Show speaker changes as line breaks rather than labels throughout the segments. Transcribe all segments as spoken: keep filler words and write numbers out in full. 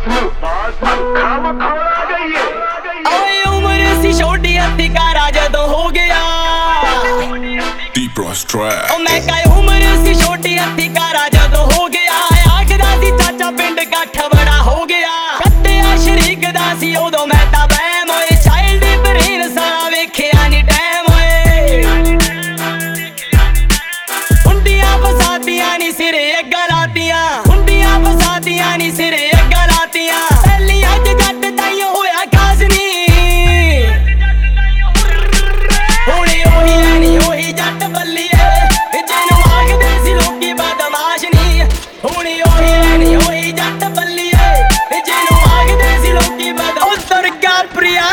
ਓਏ ਉਮਰ ਸੀ ਛੋਟੀ ਹੱਥੀ ਕਾਰਾ ਜਦੋਂ ਹੋ ਗਿਆ ਓ ਮੈਂ ਕਹੇ ਉਮਰ ਸੀ ਛੋਟੀ ਹੱਥੀ ਕਾਰਾ ਜਦੋਂ ਹੋ ਗਿਆ ਆਖਦਾ ਸੀ ਚਾਚਾ ਪਿੰਡ ਕੱਠ ਬੜਾ ਹੋ ਗਿਆ ਕੱਟਿਆ ਸ਼ਰੀਕ ਦਾ ਸੀ ਉਦੋਂ ਮੈਂ ਤਾਂ ਵਹਿਮ ਓਏ ਚਾਈਲਡ ਬ੍ਰੇਨ ਸਾਰਾ ਵੇਖਿਆ ਨੀ ਟਾਈਮ ਓਏ ਹੁੰਡੀਆਂ ਫਸਾਤੀਆਂ ਨੀ ਸਿਰੇ ਅੱਗਾ ਲਾਤੀਆਂ ਹੁੰਡੀਆਂ ਫਸਾਤੀਆਂ ਨੀ ਸਿਰੇ ਅੱਗਾ ਲਾਤੀਆਂ ਪਹਿਲੀ ਅੱਜ ਜੱਟ ਤਾਈਓ ਹੋਇਆ ਖਾਸ ਨੀ ਹੁਣੇ ਉਹੀ ਐਨੀ ਉਹੀ ਜੱਟ ਬੱਲੀਏ ਜਿਹਨੂੰ ਆਖਦੇ ਸੀ ਲੋਕੀ ਬਦਮਾਸ਼ ਨੀ ਹੁਣੇ ਉਹੀ ਐਨੀ ਉਹੀ ਜੱਟ ਬੱਲੀਏ ਜਿਹਨੂੰ ਆਖਦੇ ਸੀ ਲੋਕੀ ਬਦ ਉਹ ਦੁਰਗਾ ਪ੍ਰਿਆ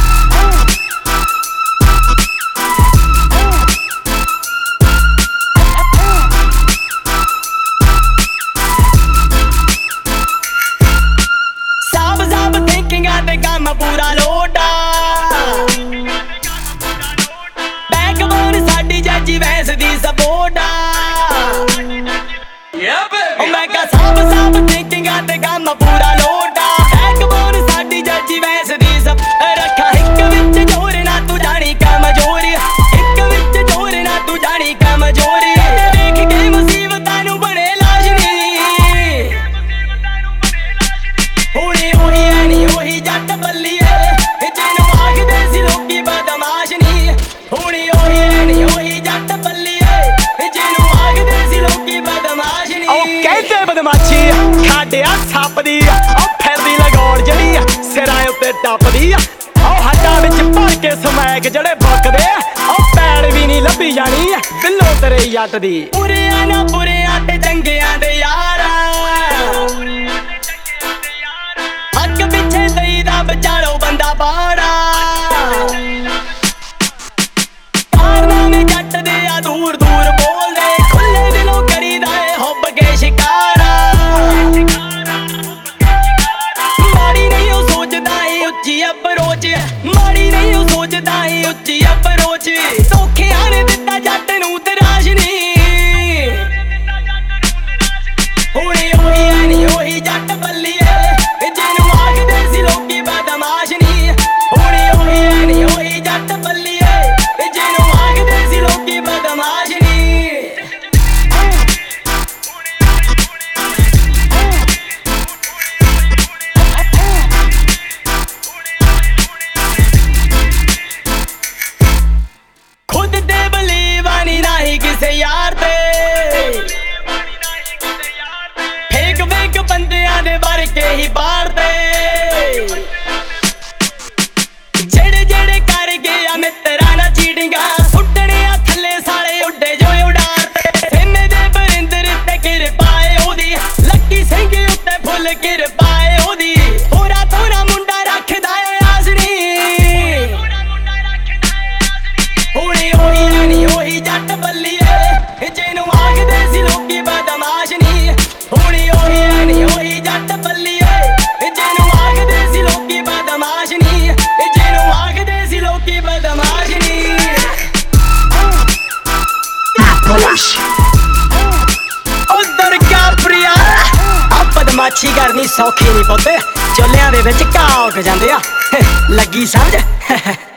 ਤੇ ਕੰਮ ਪੂਰਾ ਲੋਟਾ ਬੈਕਬੋਨ ਸਾਡੀ ਜੱਜੀ ਵੈਸ ਦੀ ਸਪੋਰਟਾ ਓ ਮੈਂ ਕਹਾਂ ਸਭ ਸਭ ਥਿੰਕਿੰਗਾਂ ਤੇ ਕੰਮ ਪੂਰਾ ਲੋਟਾ ਬੈਕਬੋਨ ਸਾਡੀ ਜੱਜੀ ਵੈਸ ਦੀ ਸਪ ਰੱਖਾ ਇੱਕ ਵਿੱਚ ਜੋਰ ਨਾ ਤੂੰ ਜਾਣੀ ਕਮਜ਼ੋਰ ਇੱਕ ਵਿੱਚ ਜੋਰ ਨਾ ਤੂੰ ਜਾਣੀ ਕਮਜ਼ੋਰ ਦੇਖ ਕੇ ਮੁਸੀਬਤਾਂ ਨੂੰ ਬਣੇ ਲਾਸ਼ ਨੀ ਹੁਣੇ ਉਹੀ ਐਨੀ ਉਹੀ ਜੱਟ ਬੱਲੀਏ ਜਿਹਨੂੰ ਆਖਦੇ ਸੀ ਲੋਕੀ ਬਦਮਾਸ਼ ਨੀ ਹੁਣੇ ਉਹੀ ਐਨੀ ਉਹੀ ਜੱਟ ਬੱਲੀਏ ਜਿਹਨੂੰ ਆਖਦੇ ਸੀ ਲੋਕੀ ਬਦਮਾਸ਼ ਨੀ ਉਹ ਕਹਿੰਦੇ ਬਦਮਾਸ਼ੀ ਖਾਡਿਆ ਛਾਪਦੀ ਉਹ ਫਿਰਦੀ ਲਗਾਉਣ ਜਿਹੜੀ ਸਿਰਾਂ ਉੱਤੇ ਟੱਪਦੀ ਉਹ ਹੱਡਾਂ ਵਿੱਚ ਭਰ ਕੇ ਸਮੈਕ ਜਿਹੜੇ ਬੁੱਕਦੇ ਉਹ ਪੈੜ ਵੀ ਨਹੀਂ ਲੱਭੀ ਜਾਣੀ ਬਿੱਲੋ ਤੇਰੇ ਜੱਟ ਦੀ ਪੁਰਿਆਂ ਨਾ ਪੁਰਿਆਂ ਤੇ ਚੰਗਿਆਂ ਦੇ ਯਾਰਾ ਹੱਕ ਪਿੱਛੇ ਦਈਦਾ ਵਿਚਾਲੋ ਬੰਦਾ ਬਾੜਾ ਕਾਰਨਾਮੇ ਜੱਟ ਦੇ ਆ ਦੂਰ ਦੂਰ ਬੋਲਦੇ ਖੁੱਲੇ ਦਿਲੋਂ ਕਰੀਦਾ ਏ ਹੁੱਬ ਕੇ ਸ਼ਿਕਾਰਾ ਮਾੜੀ ਨਹੀਂ ਉਹ ਸੋਚਦਾ ਏ ਉੱਚੀ ਅਪਰੋਚ ਮਾੜੀ ਨਹੀਂ ਉਹ ਸੋਚਦਾ ਏ ਉੱਚੀ ਅਪਰੋਚ ਧੋਖਿਆਂ ਨੇ ਦਿੱਤਾ ਜੱਟ ਨੂੰ ਤਰਾਸ਼ ਨੀ ਹੁਣੇ ਉਹੀ ਐਨੀ ਉਹੀ ਜੱਟ ਬੱਲੀਏ ਜਿਹਨੂੰ ਆਖਦੇ ਸੀ ਲੋਕੀ ਬਦਮਾਸ਼ ਨੀ ਹੁਣੇ ਉਹੀ ਐਨੀ ਉਹੀ ਜੱਟ ਬੱਲੀਏ ਜਿਹਨੂੰ ਆਖਦੇ ਸੀ ਲੋਕੀ ਬਦਮਾਸ਼ ਨੀ ਖੁਦ ਤੇ ਬਲੀਵ ਨੀ ਨਹੀਂ ਕਿਸੇ ਯਾਰ ਤੇ ਫੇਕ ਫੇਕ ਬੰਦਿਆਂ ਦੇ ਵਰ ਕੇ ਹੀ ਬਾਹਰ ਤੇ ਜਿਹੜੇ ਜਿਹੜੇ ਕਰ ਗਏ ਆ ਮਿੱਤਰਾਂ ਨਾਲ ਚੀਟਿੰਗਾਂ ਸੁੱਟਣੇ ਆ ਥੱਲੇ ਸਾਲੇ ਉੱਡੇ ਜੋ ਉਡਾਰ ਤੇ ਸਿੰਮੇ ਦੇ ਬਰਿੰਦਰ ਤੇ ਕਿਰਪਾਏ ਉਹਦੀ ਲੱਕੀ ਸਿੰਘ ਉੱਤੇ ਫੁੱਲ ਕਿਰਪਾਏ ਉਹਦੀ ਥੋੜਾ ਥੋੜਾ ਮੁੰਡਾ ਰੱਖਦਾ ਏ ਆਸਨੀ ਹੁਣੇ ਉਹੀ ਐਨੀ ਉਹੀ ਜੱਟ ਬੱਲੀਏ ਜਿਹਨੂੰ ਆਖਦੇ ਸੀ ਲੋਕੀ ਬਦਮਾਸ਼ ਨੀ ਹੁਣੇ ਉਹੀ ਐਨੀ ਉਹੀ ਜੱਟ ਬੱਲੀਏ ਜਿਹਨੂੰ ਆਖਦੇ ਸੀ ਲੋਕੀ ਬਦਮਾਸ਼ ਨੀ ਜਿਹਨੂੰ ਆਖਦੇ ਸੀ ਲੋਕੀ ਬਦਮਾਸ਼ ਨੀ ਓ ਦੁਰਗਾ ਪ੍ਰਿਆ ਆ ਬਦਮਾਸ਼ੀ ਕਰਨੀ ਸੌਖੀ ਨਹੀਂ ਪੁੱਤ ਚੋਲਿਆਂ ਦੇ ਵਿੱਚ ਘਾਹ ਉੱਗ ਜਾਂਦੇ ਆ ਲੱਗੀ ਸਮਝ